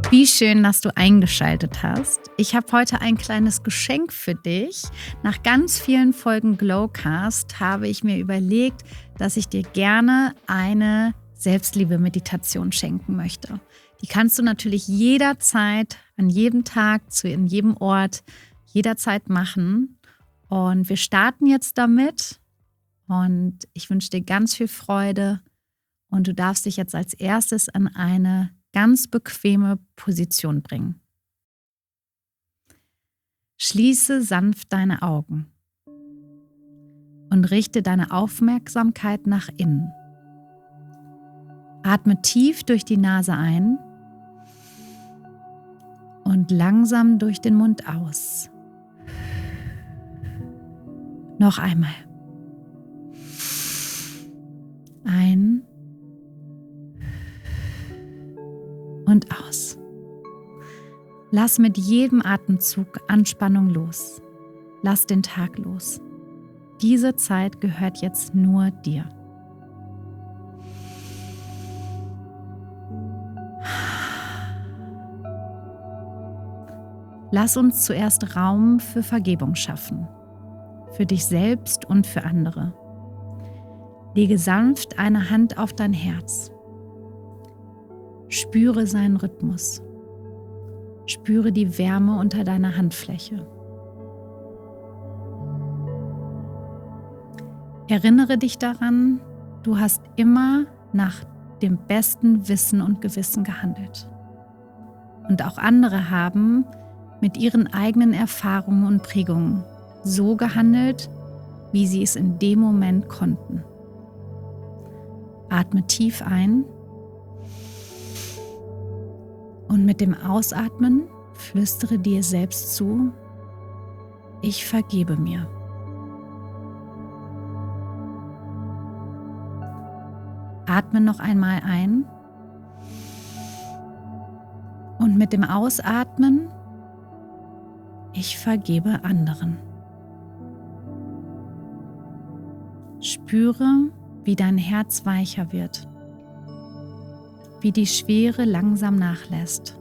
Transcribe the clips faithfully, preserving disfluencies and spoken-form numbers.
Wie schön, dass du eingeschaltet hast. Ich habe heute ein kleines Geschenk für dich. Nach ganz vielen Folgen Glowcast habe ich mir überlegt, dass ich dir gerne eine Selbstliebe-Meditation schenken möchte. Die kannst du natürlich jederzeit, an jedem Tag, zu in jedem Ort, jederzeit machen. Und wir starten jetzt damit. Und ich wünsche dir ganz viel Freude. Und du darfst dich jetzt als erstes an eine ganz bequeme Position bringen. Schließe sanft deine Augen und richte deine Aufmerksamkeit nach innen. Atme tief durch die Nase ein und langsam durch den Mund aus. Noch einmal. Ein und aus. Lass mit jedem Atemzug Anspannung los. Lass den Tag los. Diese Zeit gehört jetzt nur dir. Lass uns zuerst Raum für Vergebung schaffen. Für dich selbst und für andere. Lege sanft eine Hand auf dein Herz. Spüre seinen Rhythmus. Spüre die Wärme unter deiner Handfläche. Erinnere dich daran, du hast immer nach dem besten Wissen und Gewissen gehandelt. Und auch andere haben mit ihren eigenen Erfahrungen und Prägungen so gehandelt, wie sie es in dem Moment konnten. Atme tief ein. Und mit dem Ausatmen flüstere dir selbst zu, ich vergebe mir. Atme noch einmal ein und mit dem Ausatmen, ich vergebe anderen. Spüre, wie dein Herz weicher wird. Wie die Schwere langsam nachlässt.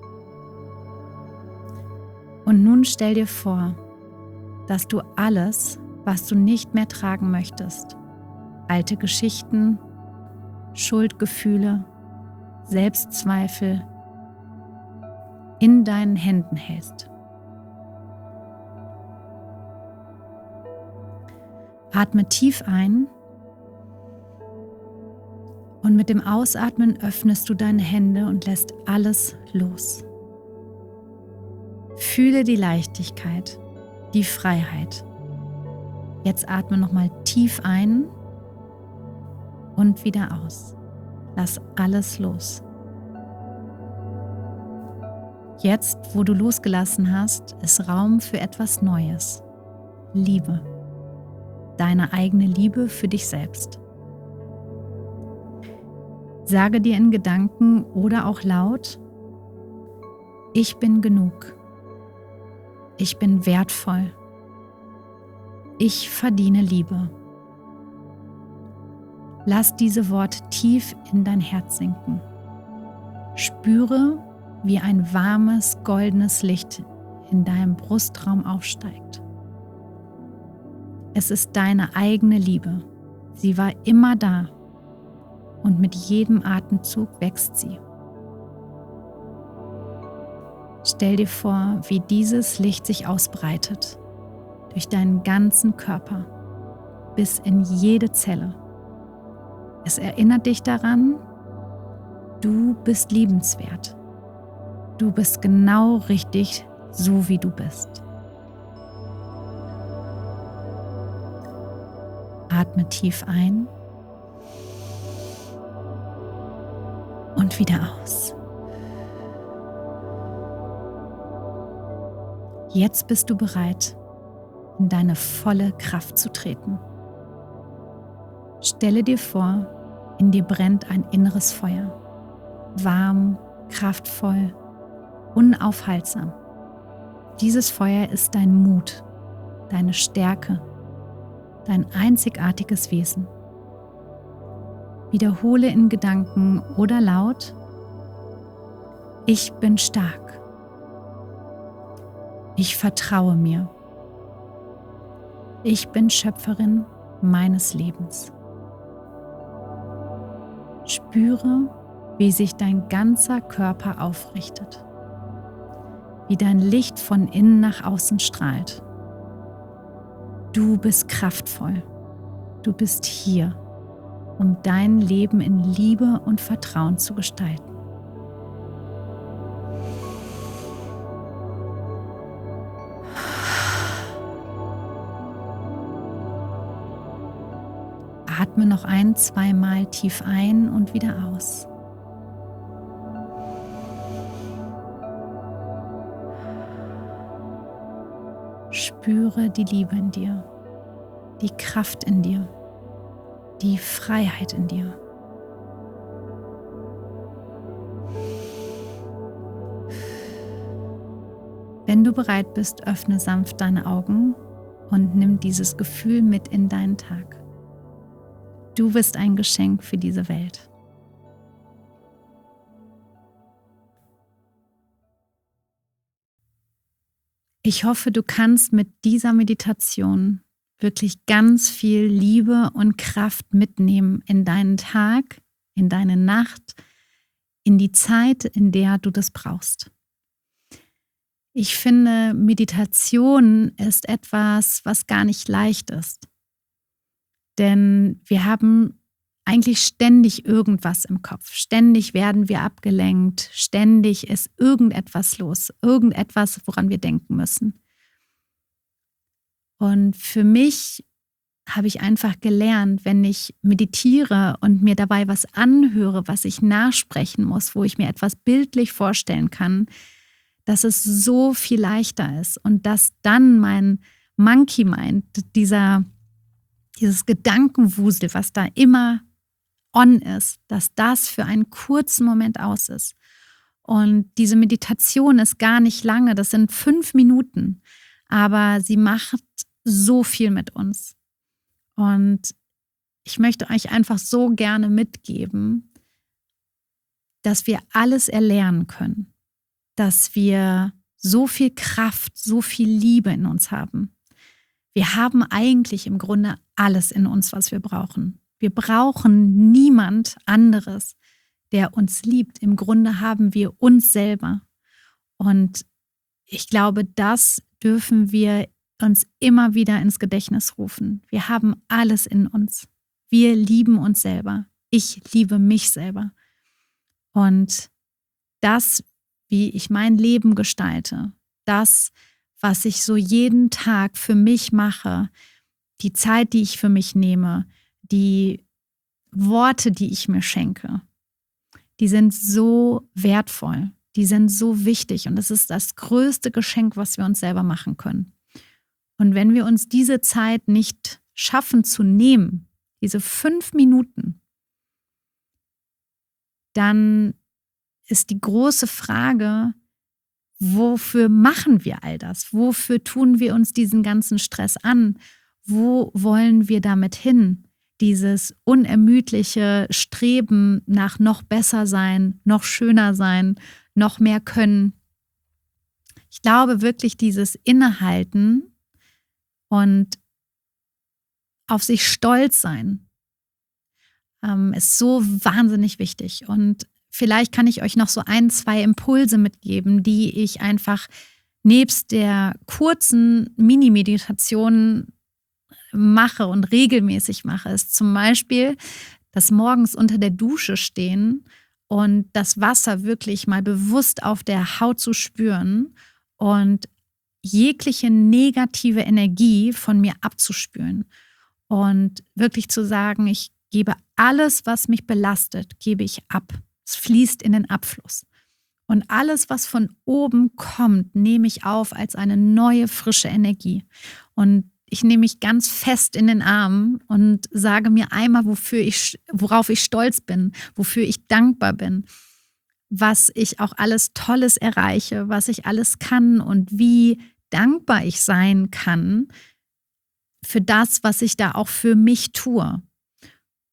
Und nun stell dir vor, dass du alles, was du nicht mehr tragen möchtest, alte Geschichten, Schuldgefühle, Selbstzweifel, in deinen Händen hältst. Atme tief ein. Und mit dem Ausatmen öffnest du deine Hände und lässt alles los. Fühle die Leichtigkeit, die Freiheit. Jetzt atme nochmal tief ein und wieder aus. Lass alles los. Jetzt, wo du losgelassen hast, ist Raum für etwas Neues. Liebe. Deine eigene Liebe für dich selbst. Sage dir in Gedanken oder auch laut, ich bin genug. Ich bin wertvoll. Ich verdiene Liebe. Lass diese Worte tief in dein Herz sinken. Spüre, wie ein warmes, goldenes Licht in deinem Brustraum aufsteigt. Es ist deine eigene Liebe. Sie war immer da. Und mit jedem Atemzug wächst sie. Stell dir vor, wie dieses Licht sich ausbreitet, durch deinen ganzen Körper, bis in jede Zelle. Es erinnert dich daran, du bist liebenswert. Du bist genau richtig, so wie du bist. Atme tief ein. Und wieder aus. Jetzt bist du bereit, in deine volle Kraft zu treten. Stelle dir vor, in dir brennt ein inneres Feuer. Warm, kraftvoll, unaufhaltsam. Dieses Feuer ist dein Mut, deine Stärke, dein einzigartiges Wesen. Wiederhole in Gedanken oder laut: Ich bin stark. Ich vertraue mir. Ich bin Schöpferin meines Lebens. Spüre, wie sich dein ganzer Körper aufrichtet, wie dein Licht von innen nach außen strahlt. Du bist kraftvoll. Du bist hier, um dein Leben in Liebe und Vertrauen zu gestalten. Atme noch ein, zweimal tief ein und wieder aus. Spüre die Liebe in dir, die Kraft in dir, die Freiheit in dir. Wenn du bereit bist, öffne sanft deine Augen und nimm dieses Gefühl mit in deinen Tag. Du bist ein Geschenk für diese Welt. Ich hoffe, du kannst mit dieser Meditation wirklich ganz viel Liebe und Kraft mitnehmen in deinen Tag, in deine Nacht, in die Zeit, in der du das brauchst. Ich finde, Meditation ist etwas, was gar nicht leicht ist. Denn wir haben eigentlich ständig irgendwas im Kopf. Ständig werden wir abgelenkt. Ständig ist irgendetwas los. Irgendetwas, woran wir denken müssen. Und für mich habe ich einfach gelernt, wenn ich meditiere und mir dabei was anhöre, was ich nachsprechen muss, wo ich mir etwas bildlich vorstellen kann, dass es so viel leichter ist und dass dann mein Monkey Mind, dieser Dieses Gedankenwusel, was da immer on ist, dass das für einen kurzen Moment aus ist. Und diese Meditation ist gar nicht lange, das sind fünf Minuten, aber sie macht so viel mit uns. Und ich möchte euch einfach so gerne mitgeben, dass wir alles erlernen können, dass wir so viel Kraft, so viel Liebe in uns haben. Wir haben eigentlich im Grunde alles in uns, was wir brauchen. Wir brauchen niemand anderes, der uns liebt. Im Grunde haben wir uns selber. Und ich glaube, das dürfen wir uns immer wieder ins Gedächtnis rufen. Wir haben alles in uns. Wir lieben uns selber. Ich liebe mich selber. Und das, wie ich mein Leben gestalte, das, was ich so jeden Tag für mich mache, die Zeit, die ich für mich nehme, die Worte, die ich mir schenke, die sind so wertvoll, die sind so wichtig und das ist das größte Geschenk, was wir uns selber machen können. Und wenn wir uns diese Zeit nicht schaffen zu nehmen, diese fünf Minuten, dann ist die große Frage, wofür machen wir all das? Wofür tun wir uns diesen ganzen Stress an? Wo wollen wir damit hin? Dieses unermüdliche Streben nach noch besser sein, noch schöner sein, noch mehr können. Ich glaube wirklich, dieses Innehalten und auf sich stolz sein ähm, ist so wahnsinnig wichtig. Und vielleicht kann ich euch noch so ein, zwei Impulse mitgeben, die ich einfach nebst der kurzen Mini-Meditation mache und regelmäßig mache. Ist zum Beispiel das morgens unter der Dusche stehen und das Wasser wirklich mal bewusst auf der Haut zu spüren und jegliche negative Energie von mir abzuspüren und wirklich zu sagen, ich gebe alles, was mich belastet, gebe ich ab. Es fließt in den Abfluss. Und alles, was von oben kommt, nehme ich auf als eine neue, frische Energie. Und ich nehme mich ganz fest in den Arm und sage mir einmal, wofür ich, worauf ich stolz bin, wofür ich dankbar bin, was ich auch alles Tolles erreiche, was ich alles kann und wie dankbar ich sein kann für das, was ich da auch für mich tue.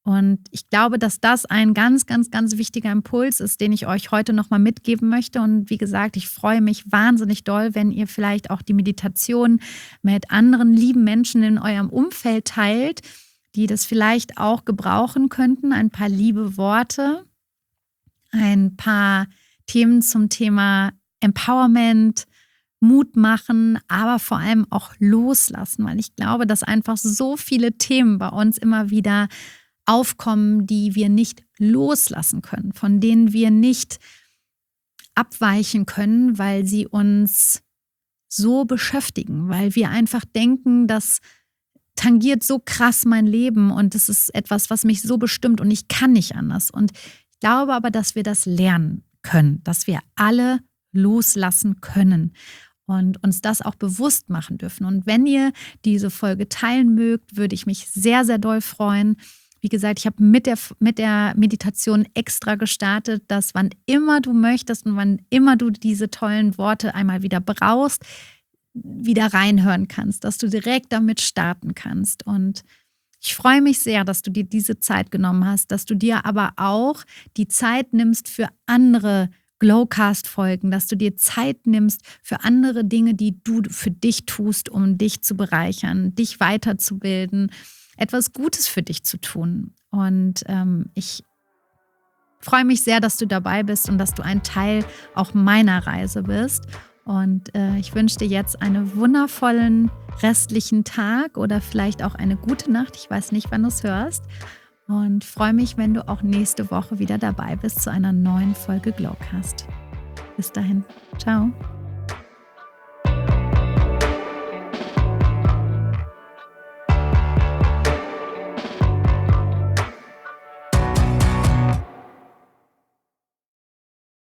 Und ich glaube, dass das ein ganz, ganz, ganz wichtiger Impuls ist, den ich euch heute nochmal mitgeben möchte. Und wie gesagt, ich freue mich wahnsinnig doll, wenn ihr vielleicht auch die Meditation mit anderen lieben Menschen in eurem Umfeld teilt, die das vielleicht auch gebrauchen könnten. Ein paar liebe Worte, ein paar Themen zum Thema Empowerment, Mut machen, aber vor allem auch loslassen, weil ich glaube, dass einfach so viele Themen bei uns immer wieder aufkommen, die wir nicht loslassen können, von denen wir nicht abweichen können, weil sie uns so beschäftigen, weil wir einfach denken, das tangiert so krass mein Leben und das ist etwas, was mich so bestimmt und ich kann nicht anders. Und ich glaube aber, dass wir das lernen können, dass wir alle loslassen können und uns das auch bewusst machen dürfen. Und wenn ihr diese Folge teilen mögt, würde ich mich sehr, sehr doll freuen. Wie gesagt, ich habe mit der, mit der Meditation extra gestartet, dass wann immer du möchtest und wann immer du diese tollen Worte einmal wieder brauchst, wieder reinhören kannst, dass du direkt damit starten kannst. Und ich freue mich sehr, dass du dir diese Zeit genommen hast, dass du dir aber auch die Zeit nimmst für andere Glowcast-Folgen, dass du dir Zeit nimmst für andere Dinge, die du für dich tust, um dich zu bereichern, dich weiterzubilden, etwas Gutes für dich zu tun. Und ähm, ich freue mich sehr, dass du dabei bist und dass du ein Teil auch meiner Reise bist. Und äh, ich wünsche dir jetzt einen wundervollen restlichen Tag oder vielleicht auch eine gute Nacht. Ich weiß nicht, wann du es hörst. Und freue mich, wenn du auch nächste Woche wieder dabei bist zu einer neuen Folge Glowcast. Bis dahin. Ciao.